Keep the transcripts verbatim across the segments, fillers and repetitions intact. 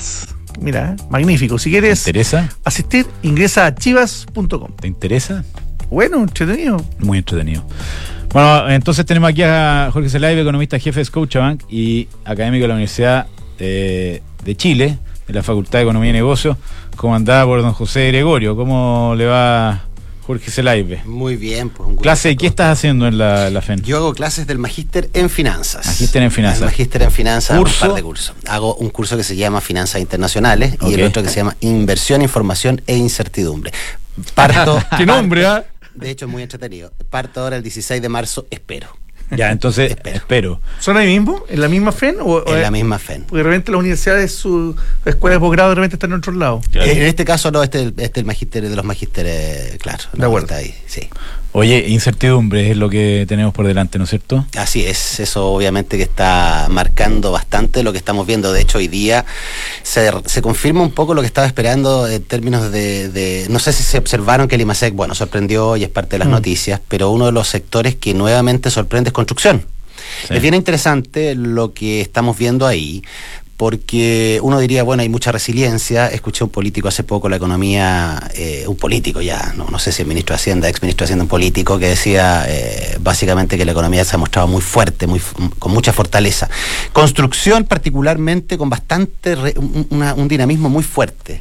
Chivas. Mira, magnífico. Si quieres ¿Te interesa? asistir, ingresa a chivas punto com. ¿Te interesa? Bueno, entretenido. Muy entretenido. Bueno, entonces tenemos aquí a Jorge Zelaibe, economista jefe de Scotiabank y académico de la Universidad de, de Chile, de la Facultad de Economía y Negocios, comandada por don José Gregorio. ¿Cómo le va, Jorge Zelaibe? Muy bien. Pues un ¿Clase de qué estás haciendo en la, la F E N? Yo hago clases del Magíster en Finanzas. Magíster en Finanzas. El Magíster en Finanzas, ¿Curso? un par de cursos. Hago un curso que se llama Finanzas Internacionales y Ok. el otro que se llama Inversión, Información e Incertidumbre. Parto. ¿Qué nombre, ah? De hecho, es muy entretenido. Parto ahora el dieciséis de marzo, espero. Ya, entonces Espero. espero. ¿Son ahí mismo? ¿En la misma F E N? O, o En es- la misma F E N. Porque de repente las universidades, su escuela de posgrado de repente están en otros lados. Claro. En este caso no, este es el, este es el magíster de los magísteres, claro. De no, acuerdo. está ahí, sí. Oye, incertidumbre es lo que tenemos por delante, ¿no es cierto? Así es, eso obviamente que está marcando bastante lo que estamos viendo. De hecho, hoy día se, se confirma un poco lo que estaba esperando en términos de, de no sé si se observaron que el IMASEC, bueno, sorprendió y es parte de las Mm. noticias, pero uno de los sectores que nuevamente sorprende es construcción. Sí. Es bien interesante lo que estamos viendo ahí, porque uno diría, bueno, hay mucha resiliencia. Escuché a un político hace poco, la economía, eh, un político ya, no, no sé si el ministro de Hacienda, ex ministro de Hacienda, un político, que decía eh, básicamente que la economía se ha mostrado muy fuerte, muy con mucha fortaleza. Construcción particularmente con bastante, re, un, una, un dinamismo muy fuerte.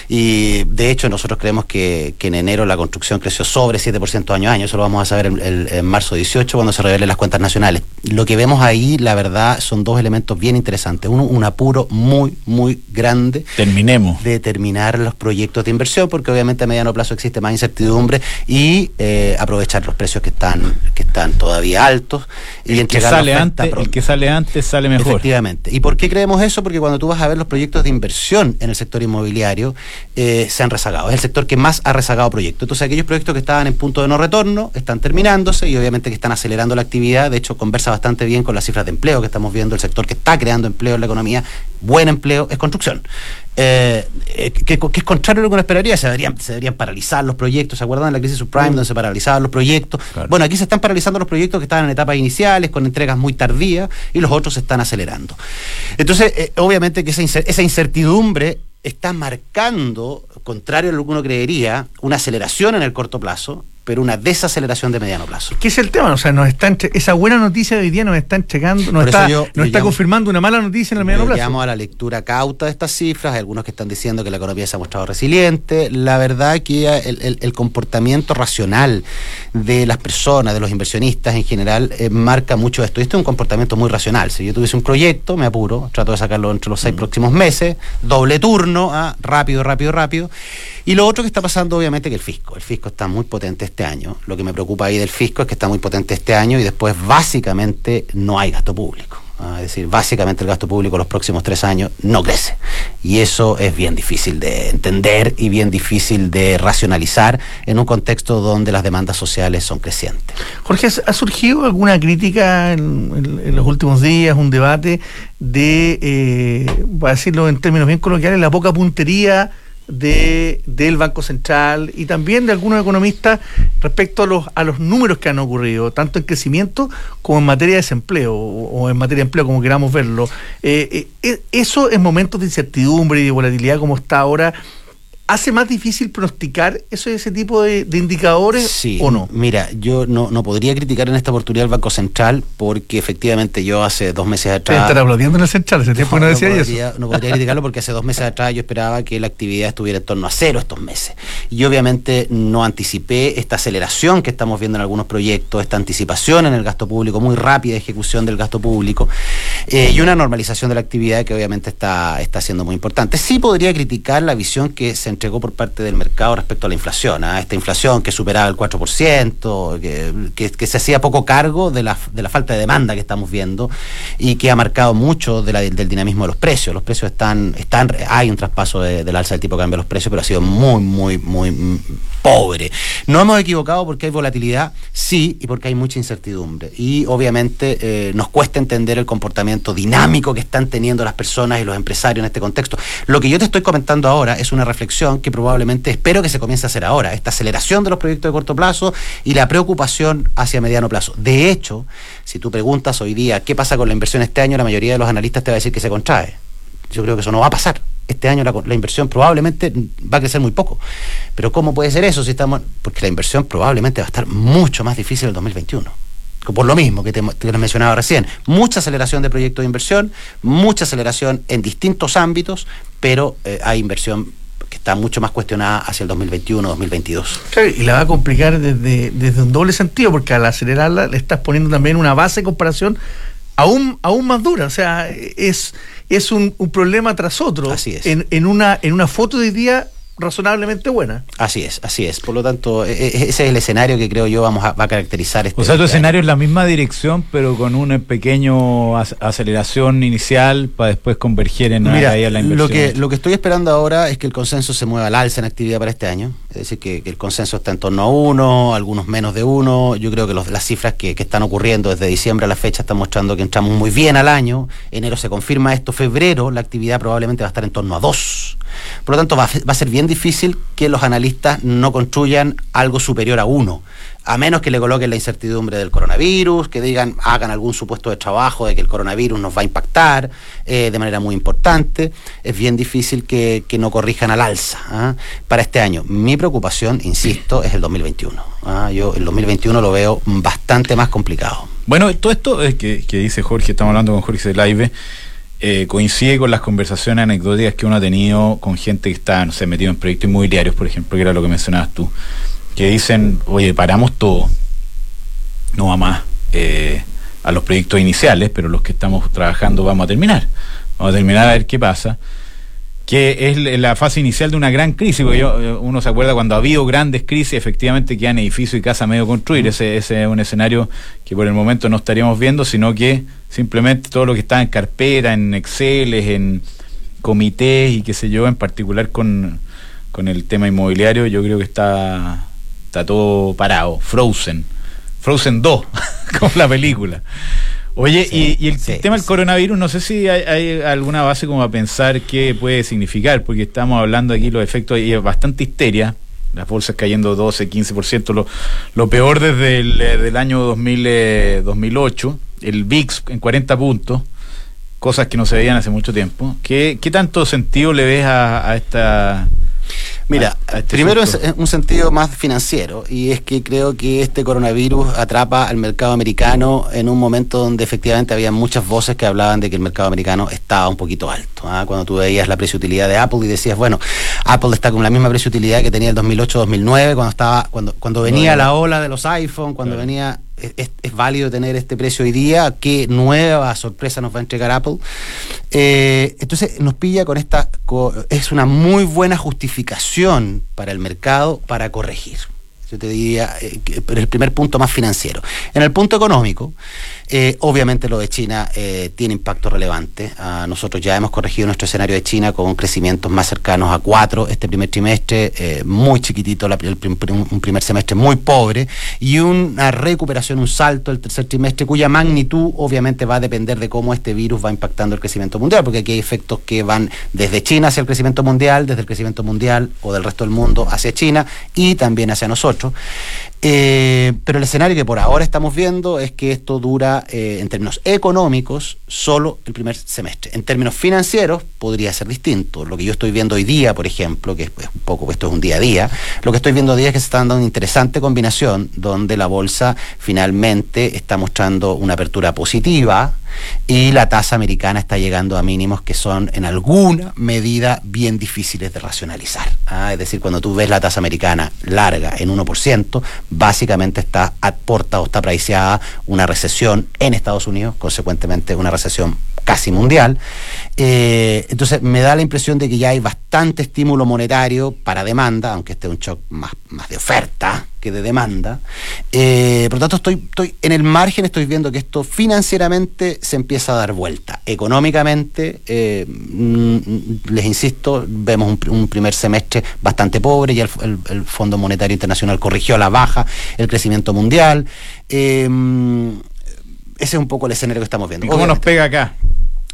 Y de hecho nosotros creemos que, que en enero la construcción creció sobre siete por ciento año a año. Eso lo vamos a saber en, en, en marzo dieciocho cuando se revelen las cuentas nacionales. Lo que vemos ahí, la verdad, son dos elementos bien interesantes. Uno, un apuro muy, muy grande Terminemos. de terminar los proyectos de inversión, porque obviamente a mediano plazo existe más incertidumbre, y eh, aprovechar los precios que están que están todavía altos y El que, entregar la sale oferta antes, pronto. el que sale antes sale mejor. Efectivamente. ¿Y por qué creemos eso? Porque cuando tú vas a ver los proyectos de inversión en el sector inmobiliario, eh, se han rezagado. Es el sector que más ha rezagado proyectos. Entonces, aquellos proyectos que estaban en punto de no retorno están terminándose y obviamente que están acelerando la actividad. De hecho, conversa bastante bien con las cifras de empleo que estamos viendo. El sector que está creando empleo en la economía, buen empleo, es construcción. Eh, eh, que, que es contrario a lo que uno esperaría. Se deberían, se deberían paralizar los proyectos. ¿Se acuerdan de la crisis subprime, donde se paralizaban los proyectos? Claro. Bueno, aquí se están paralizando los proyectos que estaban en etapas iniciales, con entregas muy tardías, y los otros se están acelerando. Entonces, eh, obviamente que esa, incer- esa incertidumbre está marcando, contrario a lo que uno creería, una aceleración en el corto plazo, pero una desaceleración de mediano plazo. ¿Qué es el tema? O sea, nos está entre- esa buena noticia de hoy día nos está entregando, nos Por eso está, yo- nos yo está llamo- confirmando una mala noticia en el mediano Yo plazo. llamo a la lectura cauta de estas cifras. Hay algunos que están diciendo que la economía se ha mostrado resiliente. La verdad que el, el- el comportamiento racional de las personas, de los inversionistas en general, eh, marca mucho esto. Y este es un comportamiento muy racional. Si yo tuviese un proyecto, me apuro, trato de sacarlo entre los seis Mm. próximos meses, doble turno, ah, rápido, rápido, rápido. Y lo otro que está pasando, obviamente, que el fisco. El fisco está muy potente este año. Lo que me preocupa ahí del fisco es que está muy potente este año y después básicamente no hay gasto público. Ah, es decir, básicamente el gasto público los próximos tres años no crece. Y eso es bien difícil de entender y bien difícil de racionalizar en un contexto donde las demandas sociales son crecientes. Jorge, ¿ha surgido alguna crítica en, en- en los últimos días, un debate de, eh, voy a decirlo en términos bien coloquiales, la poca puntería de del Banco Central y también de algunos economistas respecto a los a los números que han ocurrido, tanto en crecimiento como en materia de desempleo o, o en materia de empleo, como queramos verlo? Eh, eh, eso en momentos de incertidumbre y de volatilidad como está ahora, ¿hace más difícil pronosticar eso, ese tipo de, de indicadores Sí, o no? Mira, yo no, no podría criticar en esta oportunidad al Banco Central porque efectivamente yo hace dos meses Te atrás... estar aplaudiendo en el Central, hace tiempo que no decía podría, eso. no podría criticarlo porque hace dos meses atrás yo esperaba que la actividad estuviera en torno a cero estos meses. Y obviamente no anticipé esta aceleración que estamos viendo en algunos proyectos, esta anticipación en el gasto público, muy rápida ejecución del gasto público, eh, y una normalización de la actividad que obviamente está, está siendo muy importante. Sí podría criticar la visión que se entregó por parte del mercado respecto a la inflación, ¿eh? Esta inflación que superaba el cuatro por ciento, que, que, que se hacía poco cargo de la, de la falta de demanda que estamos viendo y que ha marcado mucho de la, del dinamismo de los precios. Los precios están, están hay un traspaso de, del alza del tipo de cambio de los precios, pero ha sido muy, muy, muy mm, pobre. No hemos equivocado porque hay volatilidad, sí, y porque hay mucha incertidumbre. Y obviamente eh, nos cuesta entender el comportamiento dinámico que están teniendo las personas y los empresarios en este contexto. Lo que yo te estoy comentando ahora es una reflexión que probablemente espero que se comience a hacer ahora, esta aceleración de los proyectos de corto plazo y la preocupación hacia mediano plazo. De hecho, si tú preguntas hoy día qué pasa con la inversión este año, la mayoría de los analistas te va a decir que se contrae. Yo creo que eso no va a pasar. este año la, la inversión probablemente va a crecer muy poco. Pero ¿cómo puede ser eso si estamos...? Porque la inversión probablemente va a estar mucho más difícil el dos mil veintiuno. Por lo mismo que te, te lo mencionaba recién, mucha aceleración de proyectos de inversión, mucha aceleración en distintos ámbitos, pero eh, hay inversión que está mucho más cuestionada hacia el dos mil veintiuno, dos mil veintidós. Claro, y la va a complicar desde, desde un doble sentido, porque al acelerarla le estás poniendo también una base de comparación aún, aún más dura. O sea, es, es un, un problema tras otro. Así es. En, en, una, en una foto de hoy día razonablemente buena. Así es, así es. Por lo tanto, ese es el escenario que creo yo vamos a, va a caracterizar este. O sea, tu este escenario año. es la misma dirección, pero con una pequeño ac- aceleración inicial para después converger en Mira, ahí a la inversión. Lo que, lo que estoy esperando ahora es que el consenso se mueva al alza en actividad para este año. Es decir, que, que el consenso está en torno a uno, algunos menos de uno. Yo creo que los, las cifras que, que están ocurriendo desde diciembre a la fecha están mostrando que entramos muy bien al año. Enero se confirma esto, febrero la actividad probablemente va a estar en torno a dos. Por lo tanto, va, va a ser bien difícil que los analistas no construyan algo superior a uno, a menos que le coloquen la incertidumbre del coronavirus, que digan, hagan algún supuesto de trabajo de que el coronavirus nos va a impactar eh, de manera muy importante. Es bien difícil que, que no corrijan al alza ¿eh? para este año. Mi preocupación, insisto, es el dos mil veintiuno. ¿eh? Yo el dos mil veintiuno lo veo bastante más complicado. Bueno, todo esto es que, que dice Jorge, estamos hablando con Jorge Zelaibe, eh, coincide con las conversaciones anecdóticas que uno ha tenido con gente que está, no sé, metido en proyectos inmobiliarios, por ejemplo, que era lo que mencionabas tú, que dicen, oye, paramos todo, no va más eh, a los proyectos iniciales, pero los que estamos trabajando vamos a terminar, vamos a terminar a ver qué pasa, que es la fase inicial de una gran crisis, porque yo, uno se acuerda cuando ha habido grandes crisis, efectivamente quedan edificios y casas a medio construir, ese, ese es un escenario que por el momento no estaríamos viendo, sino que simplemente todo lo que está en carpeta, en Excel, en comités y qué sé yo, en particular con, con el tema inmobiliario, yo creo que está, está todo parado, Frozen, Frozen dos, como la película. Oye, sí, y, y el sí, tema del sí. coronavirus, no sé si hay, hay alguna base como a pensar qué puede significar, porque estamos hablando aquí los efectos, y bastante histeria, las bolsas cayendo doce, quince por ciento, lo, lo peor desde el del año dos mil, eh, dos mil ocho, el V I X en cuarenta puntos, cosas que no se veían hace mucho tiempo. ¿Qué, qué tanto sentido le ves a, a esta... Mira, a, a este primero es un sentido más financiero, y es que creo que este coronavirus atrapa al mercado americano en un momento donde efectivamente había muchas voces que hablaban de que el mercado americano estaba un poquito alto. ¿eh? Cuando tú veías la precio-utilidad de Apple y decías, bueno, Apple está con la misma precio-utilidad que tenía el dos mil ocho dos mil nueve, cuando estaba cuando cuando venía no, la ola de los iPhone, cuando claro. venía... Es, es válido tener este precio hoy día, qué nueva sorpresa nos va a entregar Apple. Eh, entonces nos pilla con esta, con, es una muy buena justificación para el mercado para corregir. Yo te diría, eh, que, pero el primer punto más financiero. En el punto económico, eh, obviamente lo de China eh, tiene impacto relevante. Uh, nosotros ya hemos corregido nuestro escenario de China con crecimientos más cercanos a cuatro este primer trimestre, eh, muy chiquitito, la, el, un primer semestre muy pobre, y una recuperación, un salto el tercer trimestre, cuya magnitud obviamente va a depender de cómo este virus va impactando el crecimiento mundial, porque aquí hay efectos que van desde China hacia el crecimiento mundial, desde el crecimiento mundial o del resto del mundo hacia China y también hacia nosotros. Eh, pero el escenario que por ahora estamos viendo es que esto dura eh, en términos económicos solo el primer semestre. En términos financieros podría ser distinto. Lo que yo estoy viendo hoy día, por ejemplo, que es un poco, esto es un día a día, lo que estoy viendo hoy día es que se está dando una interesante combinación donde la bolsa finalmente está mostrando una apertura positiva y la tasa americana está llegando a mínimos que son en alguna medida bien difíciles de racionalizar. ¿ah? Es decir, cuando tú ves la tasa americana larga en uno por ciento, básicamente está aporta o está priceada una recesión en Estados Unidos, consecuentemente una recesión casi mundial. Eh, entonces me da la impresión de que ya hay bastante estímulo monetario para demanda, aunque este es un shock más, más de oferta que de demanda. Eh, por lo tanto, estoy, estoy en el margen, estoy viendo que esto financieramente se empieza a dar vuelta. Económicamente, eh, mm, les insisto, vemos un, un primer semestre bastante pobre, y el, el, el Fondo Monetario Internacional corrigió a la baja el crecimiento mundial. Eh, ese es un poco el escenario que estamos viendo. ¿Y cómo Obviamente, nos pega acá?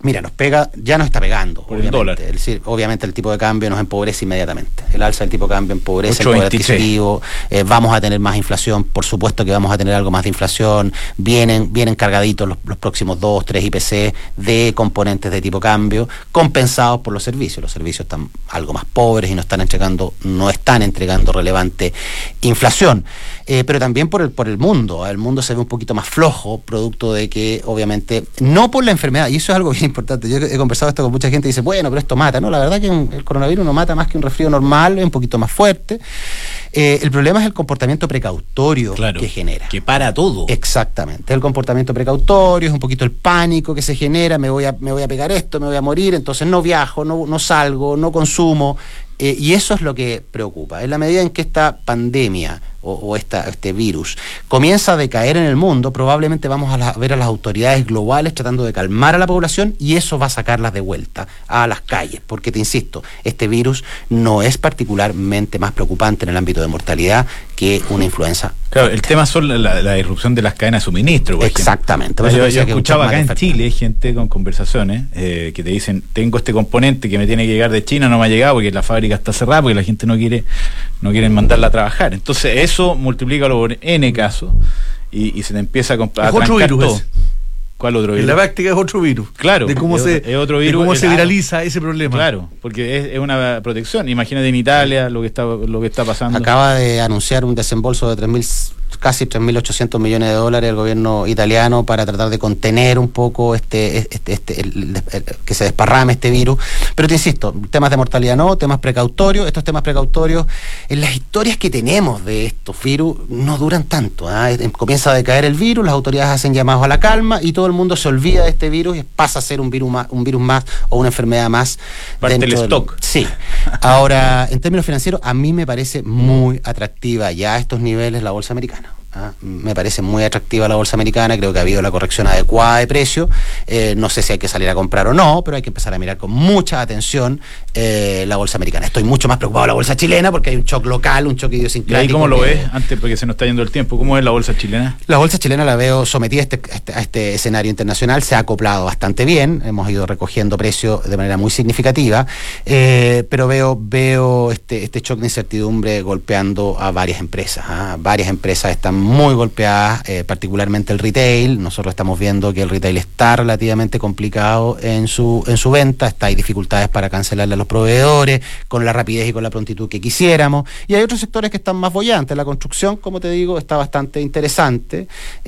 Mira, nos pega, ya nos está pegando. Por el dólar. Es decir, obviamente el tipo de cambio nos empobrece inmediatamente. El alza del tipo de cambio empobrece el ocho poder veintiséis. adquisitivo. Eh, vamos a tener más inflación, por supuesto que vamos a tener algo más de inflación. Vienen, vienen cargaditos los, los próximos dos, tres I P C de componentes de tipo cambio, compensados por los servicios. Los servicios están algo más pobres y no están entregando, no están entregando relevante inflación. Eh, pero también por el, por el mundo. El mundo se ve un poquito más flojo, producto de que, obviamente, no por la enfermedad, y eso es algo bien importante. Yo he conversado esto con mucha gente y dice, bueno, pero esto mata. No, la verdad que el coronavirus no mata más que un resfrío normal, es un poquito más fuerte. Eh, el problema es el comportamiento precautorio claro, que genera. Que para todo. Exactamente. El comportamiento precautorio, es un poquito el pánico que se genera, me voy a, me voy a pegar esto, me voy a morir, entonces no viajo, no, no salgo, no consumo. Eh, y eso es lo que preocupa. En la medida en que esta pandemia o, o esta, este virus comienza a decaer en el mundo, probablemente vamos a, la, a ver a las autoridades globales tratando de calmar a la población, y eso va a sacarlas de vuelta a las calles. Porque te insisto, este virus no es particularmente más preocupante en el ámbito de mortalidad que una influenza. Claro, el tema son la, la disrupción de las cadenas de suministro. Por Exactamente. Yo, yo, yo que escuchaba acá en efecto. Chile gente con conversaciones eh, que te dicen, tengo este componente que me tiene que llegar de China, no me ha llegado porque la fábrica está cerrada, porque la gente no quiere no quiere mandarla a trabajar. Entonces eso multiplícalo por N casos y, y se te empieza a, comp- a otro trancar virus todo. ese. ¿Cuál otro virus? En la práctica es otro virus. Claro, de cómo es, se, es otro virus, de cómo es se algo. viraliza ese problema. Claro, porque es, es una protección. Imagínate en Italia lo que está lo que está pasando. Acaba de anunciar un desembolso de tres mil, casi tres mil ochocientos millones de dólares el gobierno italiano para tratar de contener un poco este, este, este el, el, el, que se desparrame este virus. Pero te insisto, temas de mortalidad no, temas precautorios. Estos temas precautorios, en las historias que tenemos de estos virus, no duran tanto. ¿eh? Comienza a decaer el virus, las autoridades hacen llamados a la calma y todo el mundo se olvida de este virus y pasa a ser un virus más, un virus más o una enfermedad más. Parte del stock. Del, sí. Ahora, en términos financieros, a mí me parece muy atractiva ya a estos niveles la bolsa americana. ¿ah? Me parece muy atractiva la bolsa americana, creo que ha habido la corrección adecuada de precio. Eh, no sé si hay que salir a comprar o no, pero hay que empezar a mirar con mucha atención eh, la bolsa americana. Estoy mucho más preocupado de la bolsa chilena porque hay un shock local, un shock ¿Y idiosincrático. ahí cómo lo que, ves? Antes, porque se nos está yendo el tiempo, ¿cómo es la bolsa chilena? La bolsa chilena la veo sometida a este, a este, a este escenario internacional, se ha acoplado bastante bien, hemos ido recogiendo precios de manera muy significativa, eh, pero veo veo este, este shock de incertidumbre golpeando a varias empresas. ¿ah? Varias empresas están muy golpeadas, eh, particularmente el retail. Nosotros estamos viendo que el retail está relativamente complicado en su, en su venta, está, hay dificultades para cancelarle a los proveedores con la rapidez y con la prontitud que quisiéramos, y hay otros sectores que están más bollantes. La construcción, como te digo, está bastante interesante,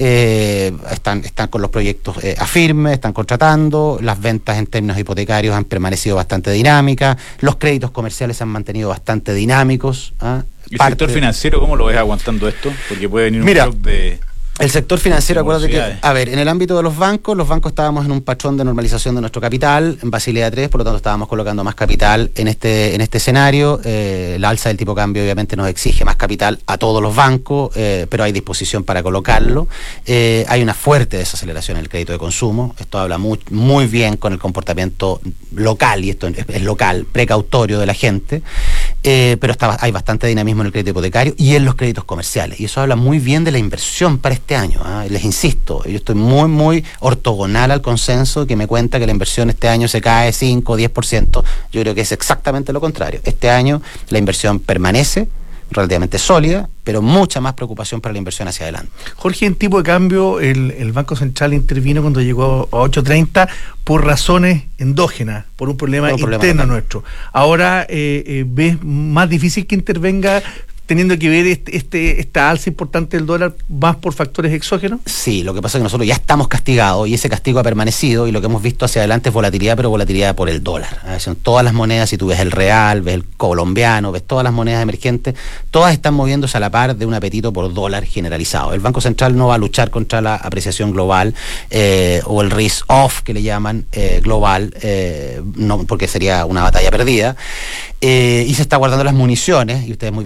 eh, están, están con los proyectos eh, a firme, están contratando, las ventas en términos hipotecarios han permanecido bastante dinámicas, los créditos comerciales se han mantenido bastante dinámicos. ¿ah? ¿Y el sector financiero cómo lo ves aguantando esto? Porque puede venir un Mira, shock de... El sector financiero, acuérdate que, velocidades. a ver, en el ámbito de los bancos, los bancos estábamos en un patrón de normalización de nuestro capital, en Basilea tres, por lo tanto estábamos colocando más capital en este en este escenario. Eh, la alza del tipo de cambio obviamente nos exige más capital a todos los bancos, eh, pero hay disposición para colocarlo. Eh, hay una fuerte desaceleración en el crédito de consumo, esto habla muy, muy bien con el comportamiento local, y esto es, es local, precautorio de la gente, eh, pero está, hay bastante dinamismo en el crédito hipotecario y en los créditos comerciales, y eso habla muy bien de la inversión para este año. ¿eh? Les insisto, yo estoy muy, muy ortogonal al consenso que me cuenta que la inversión este año se cae cinco o diez por ciento. Yo creo que es exactamente lo contrario. Este año la inversión permanece relativamente sólida, pero mucha más preocupación para la inversión hacia adelante. Jorge, en tipo de cambio, el, el Banco Central intervino cuando llegó a ocho treinta por razones endógenas, por un problema Por un problema interno local. nuestro. Ahora, eh, eh, ¿ves más difícil que intervenga teniendo que ver este, este esta alza importante del dólar más por factores exógenos? Sí, lo que pasa es que nosotros ya estamos castigados y ese castigo ha permanecido, y lo que hemos visto hacia adelante es volatilidad, pero volatilidad por el dólar. ¿eh? Son todas las monedas, si tú ves el real, ves el colombiano, ves todas las monedas emergentes, todas están moviéndose a la par de un apetito por dólar generalizado. El Banco Central no va a luchar contra la apreciación global eh, o el risk off que le llaman eh, global, eh, no, porque sería una batalla perdida, eh, y se está guardando las municiones, y ustedes muy bien saben,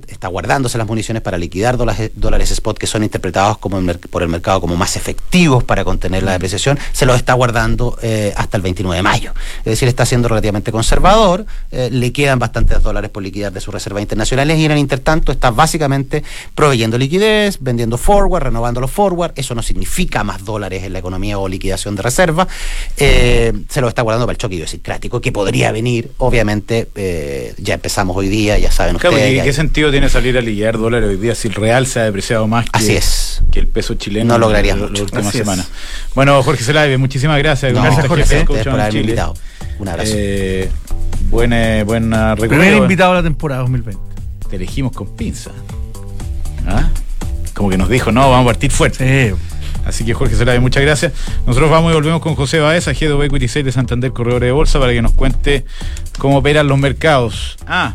está guardándose las municiones para liquidar dólares, dólares spot que son interpretados como el, por el mercado como más efectivos para contener la depreciación, se los está guardando eh, hasta el veintinueve de mayo. Es decir, está siendo relativamente conservador, eh, le quedan bastantes dólares por liquidar de sus reservas internacionales y en el intertanto está básicamente proveyendo liquidez, vendiendo forward, renovando los forward. Eso no significa más dólares en la economía o liquidación de reservas. Eh, se lo está guardando para el choque idiosincrático que podría venir, obviamente, eh, ya empezamos hoy día, ya saben claro, ustedes. ¿Y qué sentido tiene salir a liquidar dólares hoy día si el real se ha depreciado más que, Así es. que el peso chileno? No lograría en la, mucho. la última Así semana. es. Bueno, Jorge Zelaibe, muchísimas gracias. No, gracias, Jorge, Jorge, a ustedes Coach por haberme Chile. invitado. Un abrazo. Eh, buena, buena Primer recorrido. invitado a la temporada dos mil veinte. Te elegimos con pinza. ¿Ah? Como que nos dijo, no, vamos a partir fuerte. Sí. Así que Jorge Zelaibe, muchas gracias. Nosotros vamos y volvemos con José Baeza, Head of Equity seis de Santander Corredores de Bolsa, para que nos cuente cómo operan los mercados. Ah,